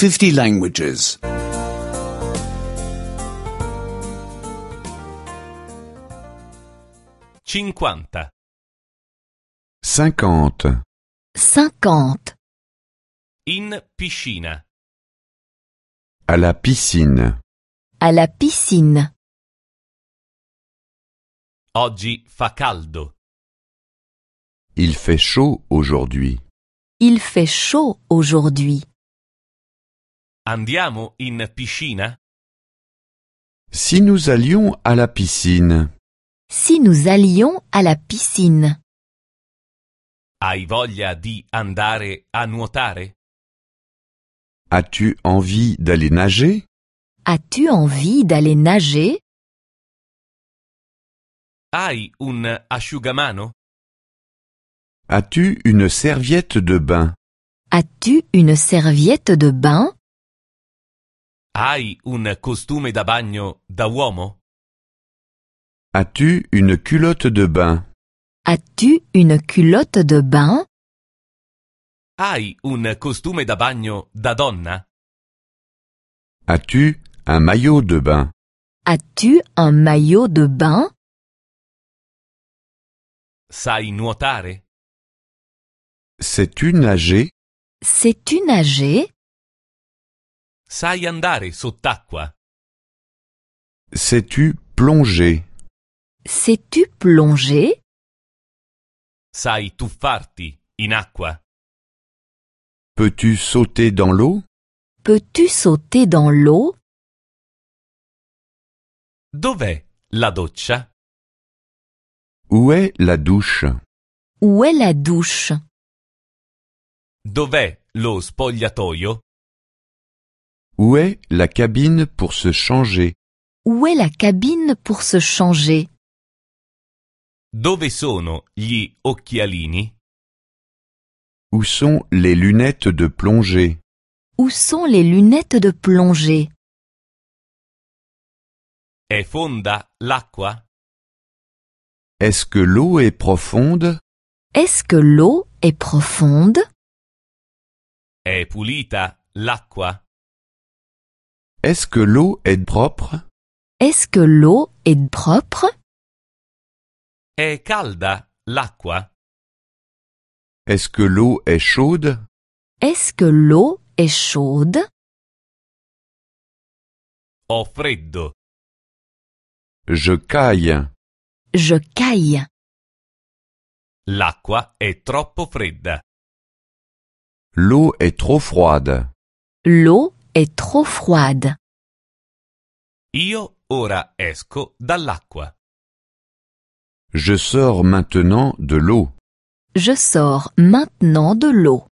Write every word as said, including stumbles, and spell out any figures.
fifty languages. cinquanta. cinquante. cinquante. In piscina. À la piscine. À la piscine. Oggi fa caldo. Il fait chaud aujourd'hui. Il fait chaud aujourd'hui. Andiamo in piscina? Si nous allions à la piscine, Si nous allions à la piscine, Hai voglia di andare a nuotare? as-tu envie d'aller nager? as-tu envie d'aller nager? Hai un asciugamano? As-tu une serviette de bain? As-tu une serviette de bain? Hai un costume da bagno da uomo? As-tu une culotte de bain? As-tu une culotte de bain? Hai un costume da bagno da donna? As-tu un maillot de bain? As-tu un maillot de bain? Sai nuotare? Sais-tu nager? Sais-tu nager? Sai andare sott'acqua? Sais-tu plonger? Sais-tu plonger? Sai tuffarti in acqua? Peux-tu sauter dans l'eau? Peux-tu sauter dans l'eau? Dov'è la doccia? Où est la douche? Où est la douche? Dov'è lo spogliatoio? Où est la cabine pour se changer? Où est la cabine pour se changer? Dove sono gli occhialini? Où sont les lunettes de plongée? Où sont les lunettes de plongée? È fonda l'acqua? Est-ce que l'eau est profonde? Est-ce que l'eau est profonde? È pulita l'acqua? Est-ce que l'eau est propre? Est-ce que l'eau est propre? È calda l'acqua? Est-ce que l'eau est chaude? Est-ce que l'eau est chaude? Ho freddo. Je caille. Je caille. L'acqua è troppo fredda. L'eau est trop froide. L'eau est trop froide. Io ora esco dall'acqua. Je sors maintenant de l'eau. Je sors maintenant de l'eau.